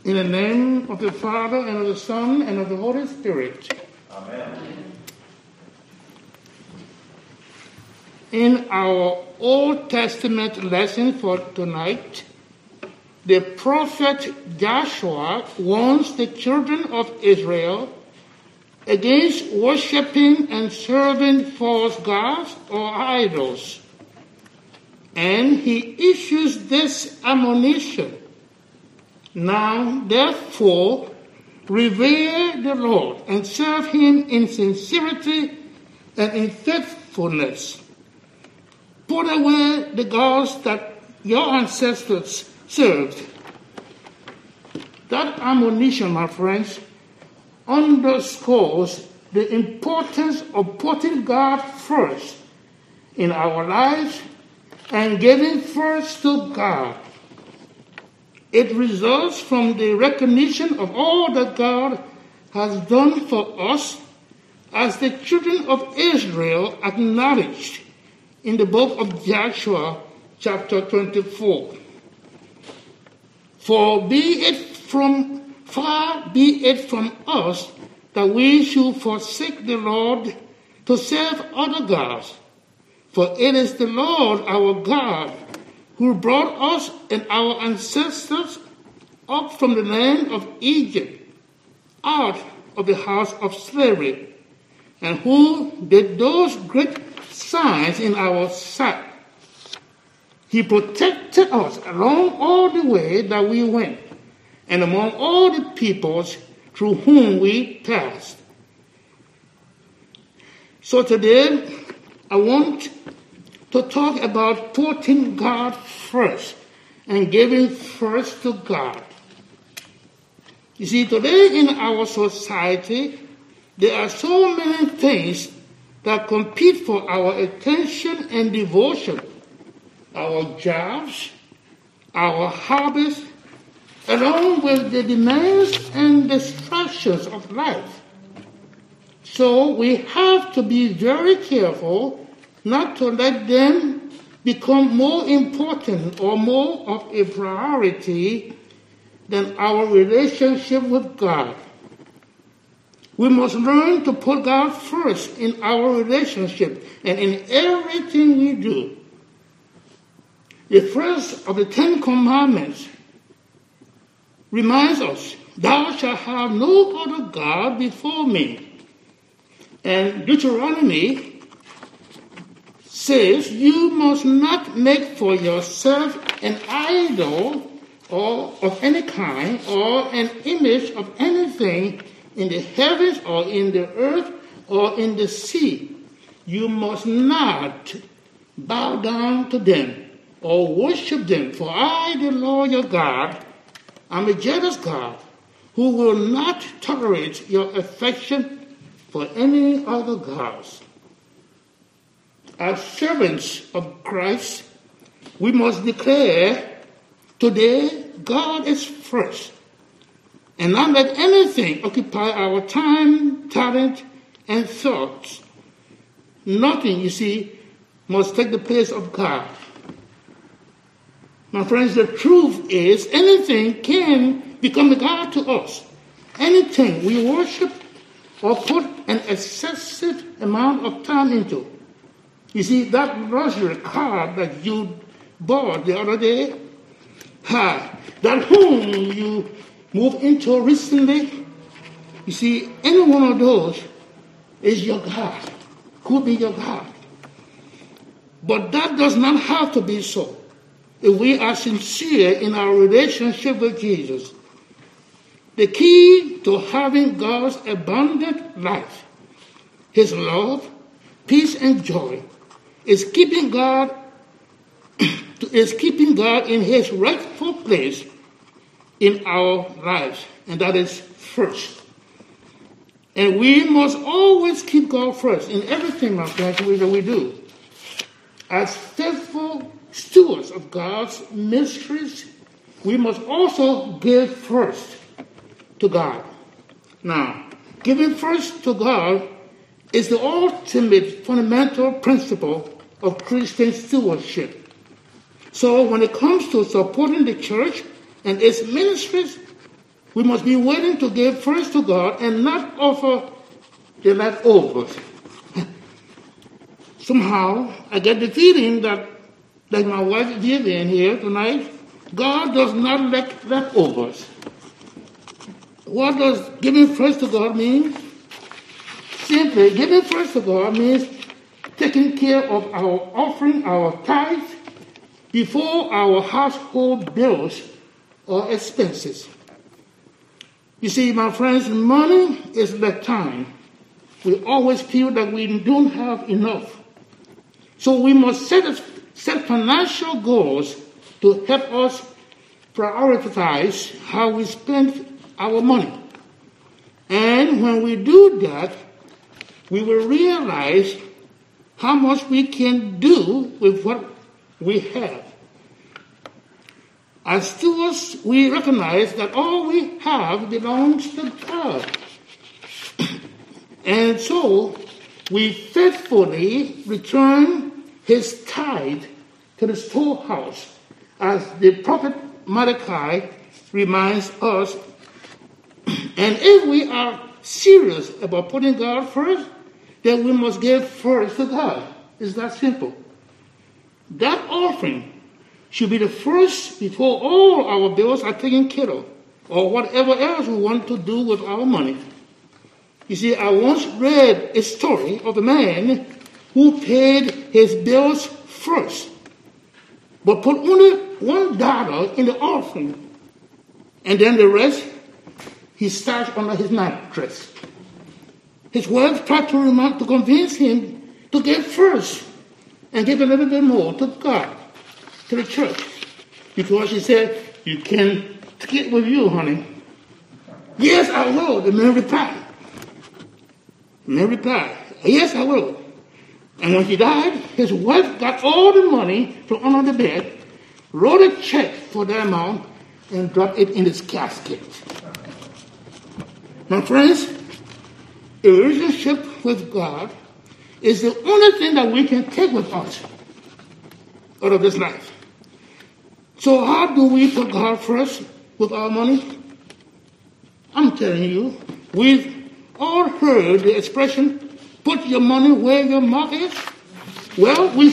In the name of the Father, and of the Son, and of the Holy Spirit. Amen. In our Old Testament lesson for tonight, the prophet Joshua warns the children of Israel against worshiping and serving false gods or idols. And he issues this admonition: "Now, therefore, revere the Lord and serve him in sincerity and in faithfulness. Put away the gods that your ancestors served." That admonition, my friends, underscores the importance of putting God first in our lives and giving first to God. It results from the recognition of all that God has done for us, as the children of Israel acknowledged in the book of Joshua, chapter 24. Far be it from us that we should forsake the Lord to serve other gods. For it is the Lord our God who brought us and our ancestors up from the land of Egypt, out of the house of slavery, and who did those great signs in our sight. He protected us along all the way that we went, and among all the peoples through whom we passed. So today, I want to talk about putting God first and giving first to God. You see, today in our society, there are so many things that compete for our attention and devotion. Our jobs, our hobbies, along with the demands and distractions of life. So we have to be very careful not to let them become more important or more of a priority than our relationship with God. We must learn to put God first in our relationship and in everything we do. The first of the 10 Commandments reminds us, "Thou shalt have no other God before me." And Deuteronomy says, "You must not make for yourself an idol or of any kind, or an image of anything in the heavens or in the earth or in the sea. You must not bow down to them or worship them, for I, the Lord your God, am a jealous God, who will not tolerate your affection for any other gods." As servants of Christ, we must declare today God is first, and not let anything occupy our time, talent, and thoughts. Nothing, you see, must take the place of God. My friends, the truth is anything can become a God to us. Anything we worship or put an excessive amount of time into. You see, that luxury car that you bought the other day, that home you moved into recently, you see, any one of those is your God, could be your God. But that does not have to be so if we are sincere in our relationship with Jesus. The key to having God's abundant life, his love, peace, and joy, is keeping God in his rightful place in our lives, and that is first. And we must always keep God first in everything, my friends, that we do. As faithful stewards of God's mysteries, we must also give first to God. Now, giving first to God is the ultimate fundamental principle of Christian stewardship. So when it comes to supporting the church and its ministries, we must be willing to give first to God and not offer the leftovers. Somehow, I get the feeling that, like my wife Vivian here tonight, God does not like leftovers. What does giving first to God mean? Simply, giving first to God means taking care of our offering, our tithes, before our household bills or expenses. You see, my friends, money is like time. We always feel that we don't have enough. So we must set financial goals to help us prioritize how we spend our money. And when we do that, we will realize how much we can do with what we have. As stewards, we recognize that all we have belongs to God. And so, we faithfully return his tithe to the storehouse, as the prophet Malachi reminds us. And if we are serious about putting God first, then we must give first to God. It's that simple. That offering should be the first before all our bills are taken care of, or whatever else we want to do with our money. You see, I once read a story of a man who paid his bills first, but put only $1 in the offering, and then the rest he stashed under his mattress. His wife tried to convince him to give first and give a little bit more to God, to the church, because she said, "You can take it with you, honey." "Yes, I will," the man replied. "Yes, I will." And when he died, his wife got all the money from under the bed, wrote a check for that amount, and dropped it in his casket. My friends, a relationship with God is the only thing that we can take with us out of this life. So how do we put God first with our money? I'm telling you, we've all heard the expression, "Put your money where your mouth is." Well, we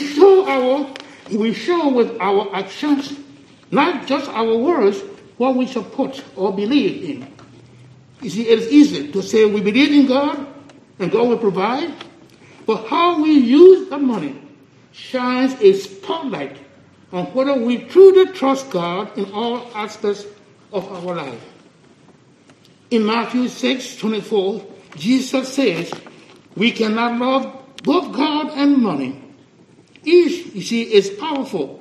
show with our actions, not just our words, what we support or believe in. You see, it is easy to say we believe in God and God will provide, but how we use the money shines a spotlight on whether we truly trust God in all aspects of our life. In Matthew 6:24, Jesus says, we cannot love both God and money. Each, you see, is powerful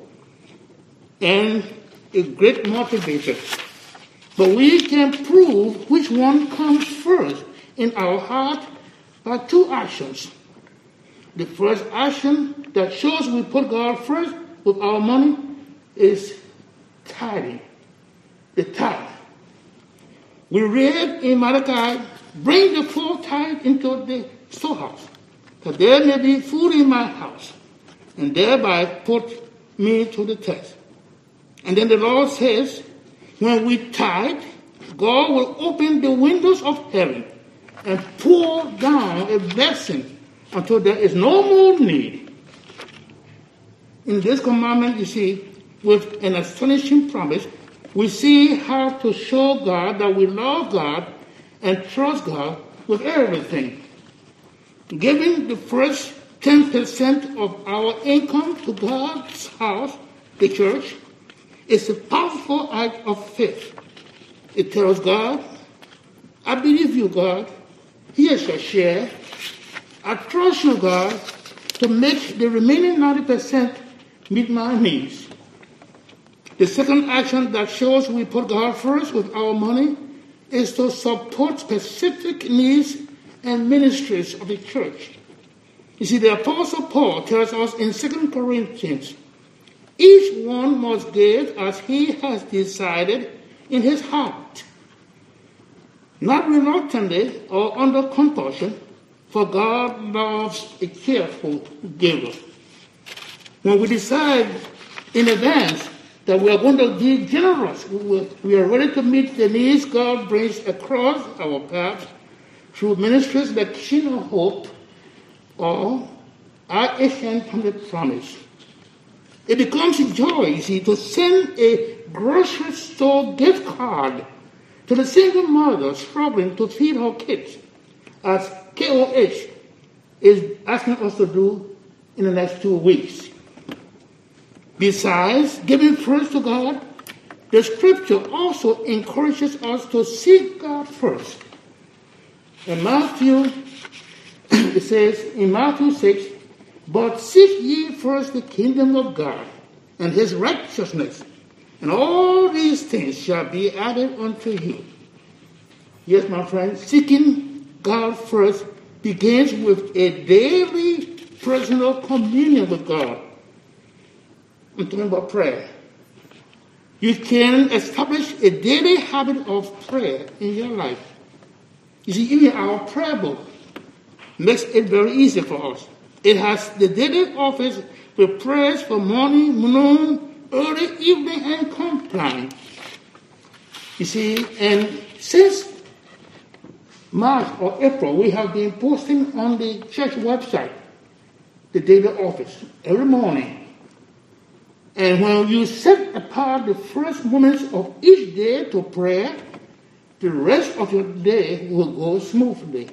and a great motivator. But we can prove which one comes first in our heart by two actions. The first action that shows we put God first with our money is tithing, the tithe. We read in Malachi, "Bring the full tithe into the storehouse, that there may be food in my house, and thereby put me to the test." And then the Lord says, when we tithe, God will open the windows of heaven and pour down a blessing until there is no more need. In this commandment, you see, with an astonishing promise, we see how to show God that we love God and trust God with everything. Giving the first 10% of our income to God's house, the church, is a powerful act of faith. It tells God, "I believe you, God. Here's your share. I trust you, God, to make the remaining 90% meet my needs." The second action that shows we put God first with our money is to support specific needs and ministries of the church. You see, the Apostle Paul tells us in 2 Corinthians, each one must give as he has decided in his heart, not reluctantly or under compulsion, for God loves a cheerful giver. When we decide in advance that we are going to be generous. We are ready to meet the needs God brings across our paths through ministries like Kitchen of Hope or our Ancient from the Promise. It becomes a joy, you see, to send a grocery store gift card to the single mother struggling to feed her kids, as KOH is asking us to do in the next 2 weeks. Besides giving first to God, the scripture also encourages us to seek God first. In Matthew, it says in Matthew 6, "But seek ye first the kingdom of God and his righteousness, and all these things shall be added unto you." Yes, my friends, seeking God first begins with a daily personal communion with God. I'm talking about prayer. You can establish a daily habit of prayer in your life. You see, even our prayer book makes it very easy for us. It has the daily office with prayers for morning, noon, early evening, and compline. You see, and since March or April, we have been posting on the church website the daily office every morning. And when you set apart the first moments of each day to prayer, the rest of your day will go smoothly.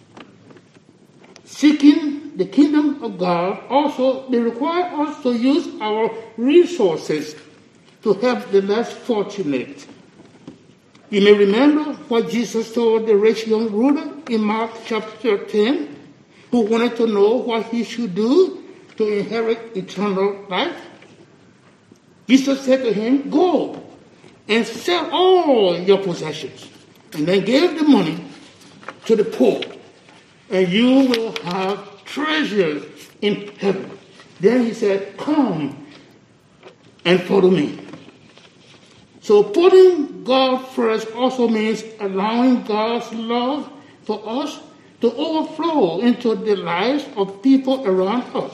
Seeking the kingdom of God also may require us to use our resources to help the less fortunate. You may remember what Jesus told the rich young ruler in Mark chapter 10, who wanted to know what he should do to inherit eternal life. Jesus said to him, "Go and sell all your possessions, and then give the money to the poor, and you will have treasures in heaven." Then he said, "Come and follow me." So putting God first also means allowing God's love for us to overflow into the lives of people around us.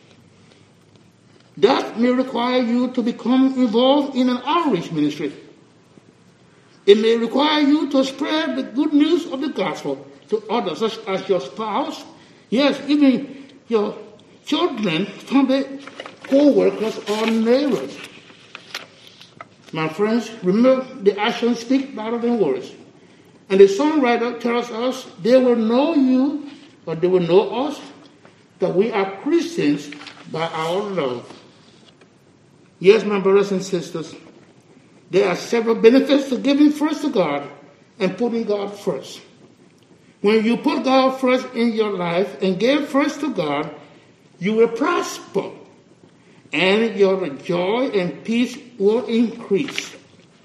That may require you to become involved in an outreach ministry. It may require you to spread the good news of the gospel to others, such as your spouse, yes, even your children, family, co-workers, or neighbors. My friends, remember, the actions speak louder than words. And the songwriter tells us they will know you, or they will know us, that we are Christians by our love. Yes, my brothers and sisters, there are several benefits to giving first to God and putting God first. When you put God first in your life and give first to God, you will prosper, and your joy and peace will increase.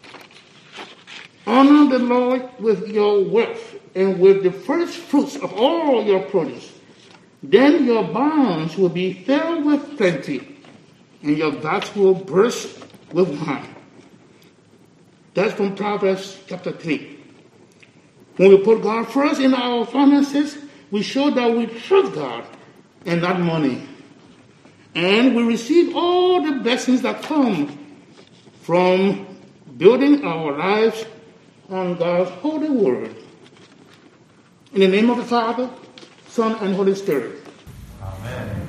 Honor the Lord with your wealth and with the first fruits of all your produce. Then your barns will be filled with plenty, and your vats will burst with wine. That's from Proverbs chapter 3. When we put God first in our finances, we show that we trust God and not money. And we receive all the blessings that come from building our lives on God's holy word. In the name of the Father, Son, and Holy Spirit. Amen.